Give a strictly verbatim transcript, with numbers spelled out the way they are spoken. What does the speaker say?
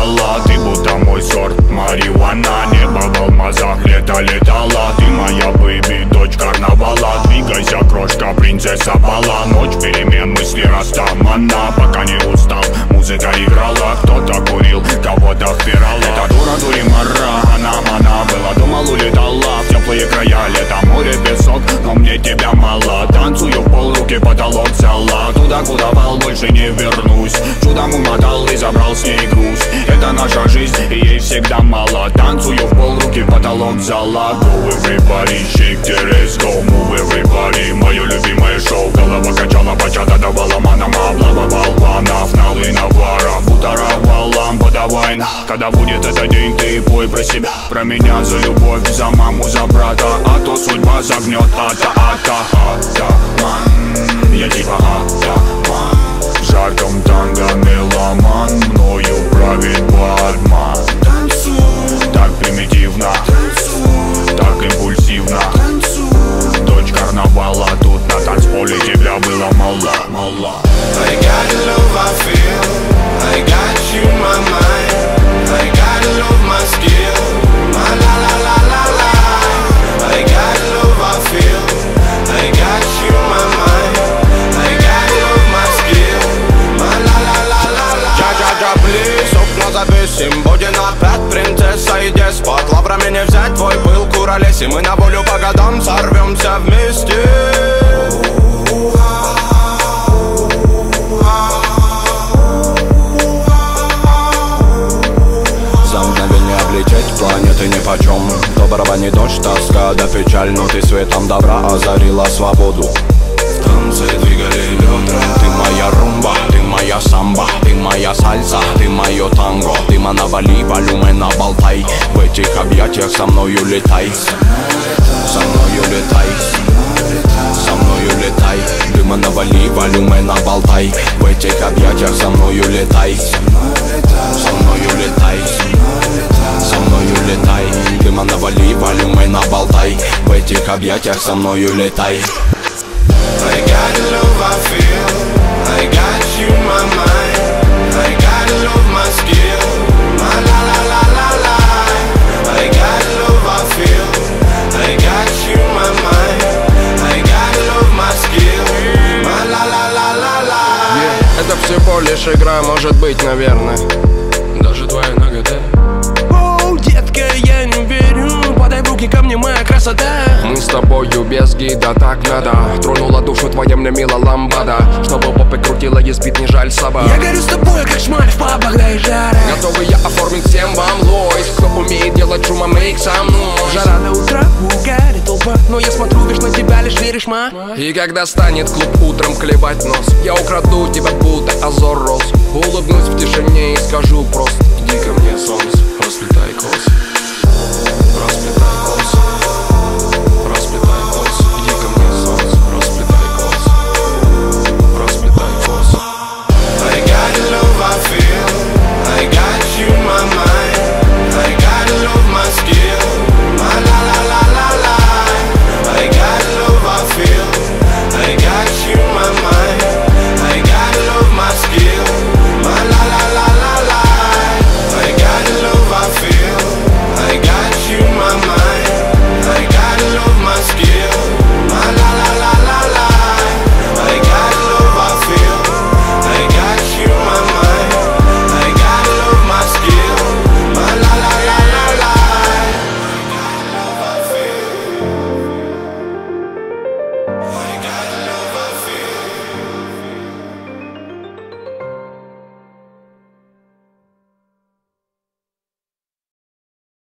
летала. Ты будто мой сорт марихуана. Небо в алмазах, лето летала. Ты моя бэйби, дочь карнавала. Двигайся, крошка, принцесса бала. Ночь перемен, мысли растамана. Пока не устал, музыка играла. Кто-то курил, кого-то впирала. Это дура, дури, мара, она, она была, думал, улетала в теплые края. Лето, море, песок, но мне тебя мало. Танцую в пол, руки потолок взяла. Туда, куда вал, больше не вернусь. Чудом умотал и забрал с ней груз. Это наша жизнь, и ей всегда мало. Танцую в пол, руки потолок взяла. Go everybody, shake the ass, go move everybody. Мое любимое шоу, голова качала, бачата давала манам. Облава балванов, налы наваров, бутаровал лампа, давай. Когда будет этот день, ты пой про себя, про меня, за любовь, за маму, за брата. А то судьба загнет, ата, ата, атаман. Я типа атаман. В жарком танго меломан, мною правит Батман. Так примитивно, так импульсивно. Дочь карнавала, тут на танцполе тебя было мало, мало. I got love, I feel. I got you, my mind. I got love, my skill. My la la la la la. I got love, I feel. I got you, my mind. I got love, my skill. My la la la la la. Джа-джа-джа, плиз, окна завесим. Будем опять принцесса и деспот. Лаврами не взять твой пыл, куролес. И мы на волю по годам сорвемся вместе. Планеты нипочем, доброго не дождь, тоска да печаль. Но ты светом добра озарила свободу. В танце двигали бедра. Ты моя румба, ты моя самба, ты моя сальса, ты мое танго. Ты манавали, волюмена болтай. В этих объятиях со мною летай. Со мною летай. Со мною летай. Ты манавали, волюмена болтай. В этих объятиях со мною летай. Со мною летай. Со мною летай, дыма навали, волюмена болтай. В этих объятиях со мною летай. I got love, I feel. I got you, my mind. I got love, my skill. My la la la la la. I got love, I feel. I got you, my mind. I got love, my skill. My la la la la la. Yeah, это всего лишь игра, может быть, наверное. Даже твоя нагота. Детка, я не верю, подай в руки ко мне, моя красота. Мы с тобою без гида, так надо. Тронула душу твоя мне мила ламбада. Чтобы попы крутила, есть бит, не жаль собак. Я горю с тобой, как шмаль в пабах, да и жара. Готовы я оформить всем вам лойс. Кто умеет делать шума, мейк со мной. Жара до утра, угарит толпа. Но я смотрю лишь на тебя, лишь веришь, ма. И когда станет клуб утром клевать нос, я украду тебя, будто озор роз. Улыбнусь в тишине и скажу просто: иди ко мне, солнце, расплетай косы, расплетай косы.